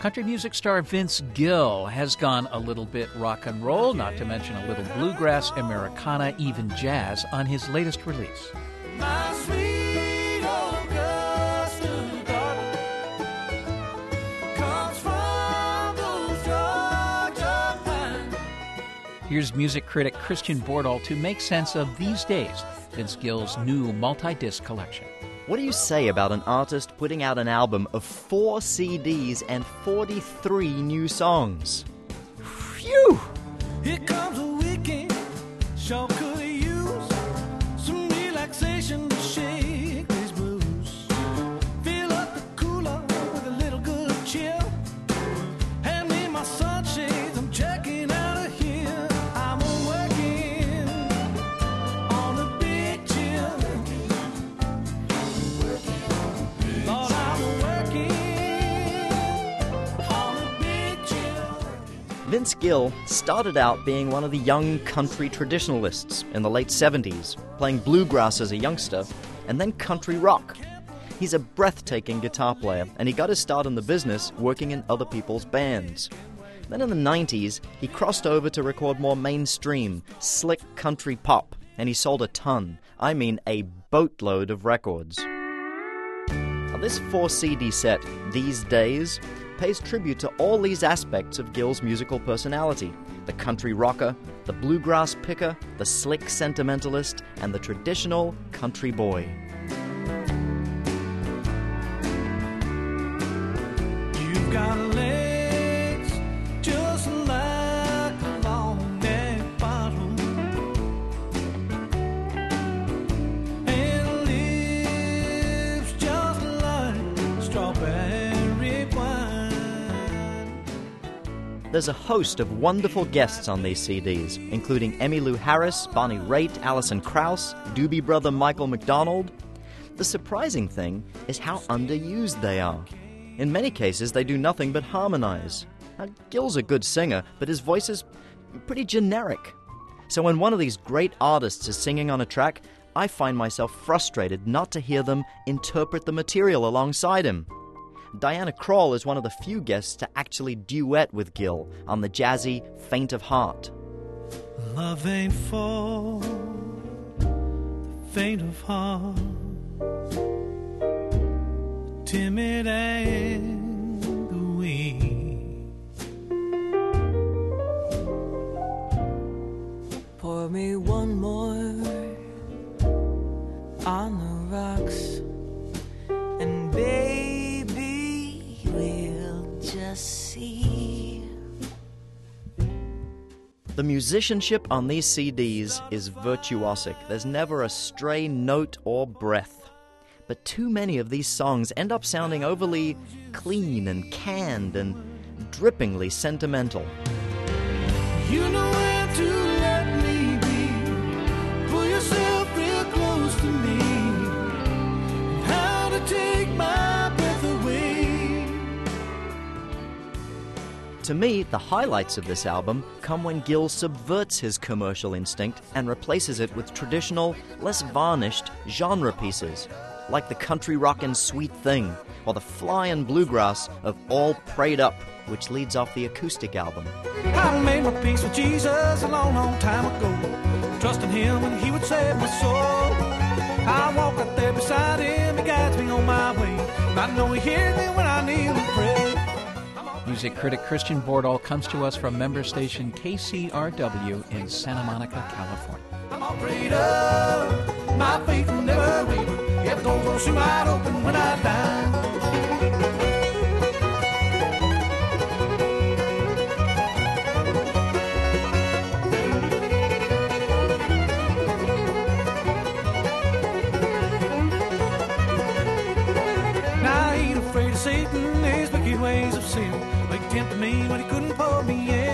Country music star Vince Gill has gone a little bit rock and roll, not to mention a little bluegrass, Americana, even jazz on his latest release. My sweet Augusta daughter comes from those Georgia pines. Here's music critic Christian Bordahl to make sense of these days, Vince Gill's new multi-disc collection. What do you say about an artist putting out an album of 4 CDs and 43 new songs? Phew! Here comes a weekend, sure could use some relaxation to shake these blues. Fill up the cooler with a little good chill. Hand me my sunshades, I'm checking out of here. I'm working on a big chill. Lord, I'm working on a big chill. Vince Gill started out being one of the young country traditionalists in the late 70s, playing bluegrass as a youngster, and then country rock. He's a breathtaking guitar player, and he got his start in the business working in other people's bands. Then in the 90s, he crossed over to record more mainstream, slick country pop, and he sold a ton, I mean a boatload of records. Now, this 4-CD set, These Days, pays tribute to all these aspects of Gill's musical personality: the country rocker, the bluegrass picker, the slick sentimentalist, and the traditional country boy. You've got legs just like a long neck bottle, and lips just like strawberry wine. There's a host of wonderful guests on these CDs, including Emmylou Harris, Bonnie Raitt, Alison Krauss, Doobie Brother Michael McDonald. The surprising thing is how underused they are. In many cases, they do nothing but harmonize. Now, Gill's a good singer, but his voice is pretty generic. So when one of these great artists is singing on a track, I find myself frustrated not to hear them interpret the material alongside him. Diana Krall is one of the few guests to actually duet with Gill on the jazzy Faint of Heart. Love ain't for the faint of heart, timid and the weak. Pour me one more on the rocks, and baby, we'll just see. The musicianship on these CDs is virtuosic. There's never a stray note or breath. But too many of these songs end up sounding overly clean and canned and drippingly sentimental. You know where to let me be. Pull yourself real close to me. And how to take my breath away. To me, the highlights of this album come when Gill subverts his commercial instinct and replaces it with traditional, less varnished genre pieces, like the country rockin' Sweet Thing, or the flyin' bluegrass of All Prayed Up, which leads off the acoustic album. I made my peace with Jesus a long, long time ago, trusting him when he would save my soul. I walk up there beside him, he guides me on my way. I know he hears me when I kneel and pray. Music critic Christian Bordahl comes to us from member station KCRW in Santa Monica, California. I'm all prayed up, my faith will never waver. If the door's gonna swing wide open when I die. Now I ain't afraid of Satan, his wicked ways of sin. He tempted me when he couldn't pull me in.